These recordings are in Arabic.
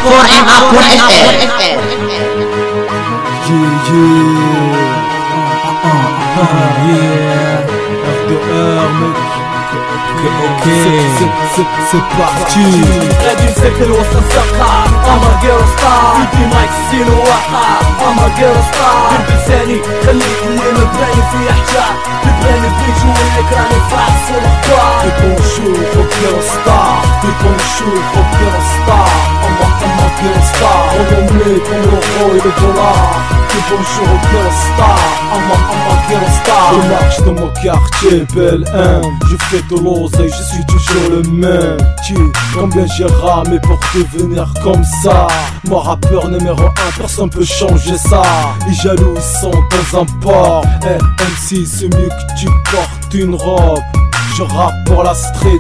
C'est parti. غادي نسكر وسط الزقة أما جيرو ستار يدي مايك ستيل ووقع أما جيرو ستار بلساني خليك اللي مباني فيه حجاب نباني بيجو والإكران يفحص الأخبار تكون شوف جيرو ستار تكون شوف جيرو ستار أما جيرو ستار on est comme le roi et le dollar. Bonjour au Girlstar, Ama Girlstar. Je marche dans mon quartier, belle je fais de l'oseille, je suis toujours le même. Combien j'ai ramé pour devenir comme ça. Mon rappeur numéro 1, personne peut changer ça. Les jaloux sont dans un port. MC c'est mieux que tu portes une robe. Je rappe pour la street,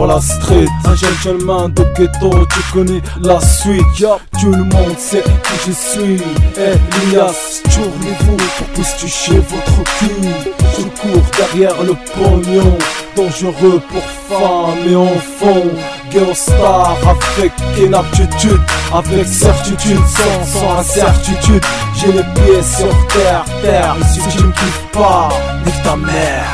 un gentleman de ghetto, tu connais la suite. Tout le monde sait qui je suis. Elias, tournez-vous pour plus toucher votre cul. Je cours derrière le pognon, dangereux pour femmes et enfants. Girlstar avec inaptitude, avec certitude, sans incertitude. J'ai les pieds sur terre. Et si tu me kiffes pas, nique ta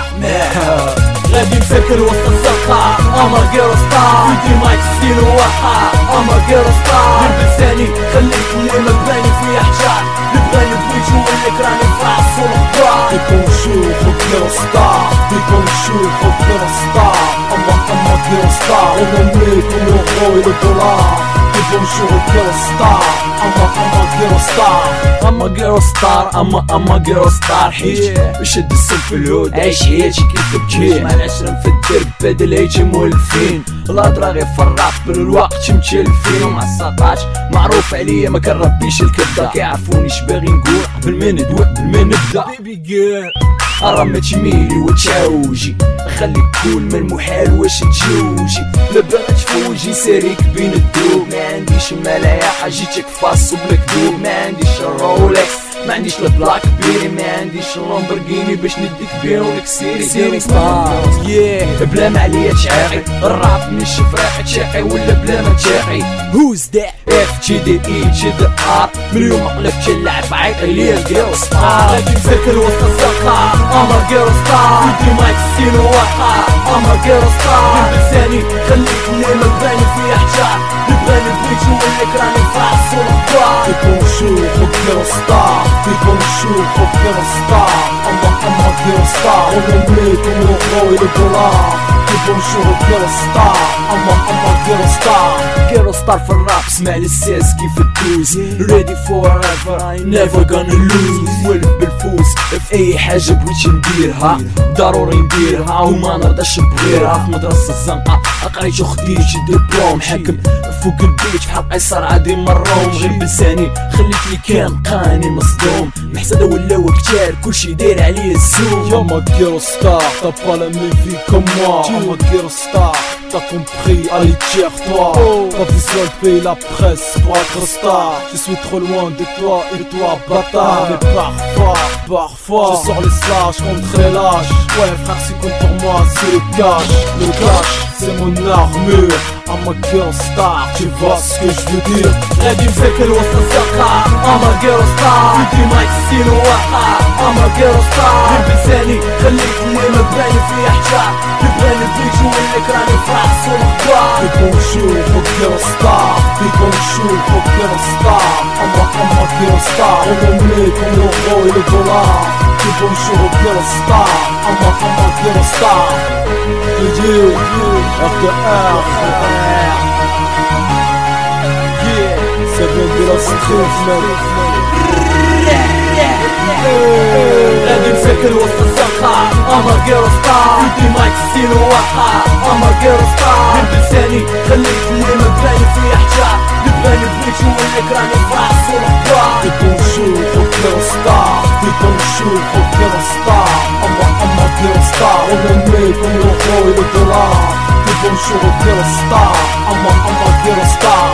mère. غادي نسكر وسط الزقة أما جيرو ستار يدي مايك ستيل ووقع أما جيرو ستار بلساني خليك اللي مباني فيه حجاب نباني بوجهو والإكران يفحص الأخبار تكون شوف جيرو ستار تكون شوف جيرو ستار أما جيرو ستار on est comme le roi et le dollar. Bonjour au Girlstar, Ama Girlstar. Ama Girlstar, Ama Girlstar. حيش بشد السم في الهود عيش حياتي كيف بتجي مع العشرة في الدرب بدل هيجي مولفين الهضرة غير في الراب بالوقت متلفين ومع الساقات معروف عليا ما كنربيش الكبدة كيعرفوني شباغي نقول قبل ما ندوي قبل ما نبدا بيبي جير راه تميلي وتعوجي خليك كول من المحال واش تجوجي لا باغا تفوجي ساريك بين الدروب ما عنديش ملايا حاجيتك فاص وبلا كذوب ما عنديش الرولكس ما عنديش البلاك بيري ما عنديش اللامبرغيني باش نديك بيها ونكسيري ستار بلا ما عليا تعاقي الراب من الشفراقي تشاقي ولا بلا ما تشاقي هوز ذات اف تي دي اي تي دي ار من اليوم قلبت اللعب عيطي ليا الجيرلستار غادي نسكر وسط الزقة أما جيرلستار يدي مايك ستيل ووقع أما جيرلستار بلساني خليك اللي مباني فيه حجاب نباني بوجهو والإكران يفحص الأخبار تكون شوف جيرلستار تكون شوف جيرلستار أما جيرلستار on est comme le roi et le dollar. Bonjour au Girlstar, Ama Girlstar. Girlstar في الراب اسمع للساس كيف تدوز Ready forever I never gonna lose ولف بالفوز في اي حاجة بغيت نديرها ضروري نديرها وما نرضاش بغيرها في مدرسة الزنقة قريت وخديت دبلوم حاكم فوق البيت بحال قيصر عادي مروم غير بلساني خليتني كان قاني مصدوم محسدة ولاو كتار كلشي داير عليه الزوم Ama Girlstar t'as pas la même vie comme moi Ama Girlstar t'as compris allez tire-toi Pas besoin de payer la presse pour être star Je suis trop loin de toi et toi bâtard Mais parfois je sors les slash contre les lâches Ouais frère c'est comme pour moi c'est le cash c'est mon armure Ama Girlstar tu vois ce que je veux dire غادي نسكر وسط الزقة Ama Girlstar يدي مايك ستيل ووقع Ama Girlstar بلساني خليك اللي مباني فيه حجاب نباني بوجهو والإكران يفحص الأخبار تكون شوف Girlstar تكون شوف Girlstar Ama Girlstar on est comme le roi et le dollar Bonjour au Girlstar Ama Girlstar RDR Ça vient de la street man غادي نسكر وسط الزنقة Ama Girlstar يدي مايك ستيل ووقع Ama Girlstar بلساني خليك اللي مباني فيه حجاب نباني بوجهو والإكران يفحص الأخبار تكون شوف Girlstar تكون شوف Girlstar Ama Girlstar on est comme le roi et le dollar Bonjour au Girlstar Ama Girlstar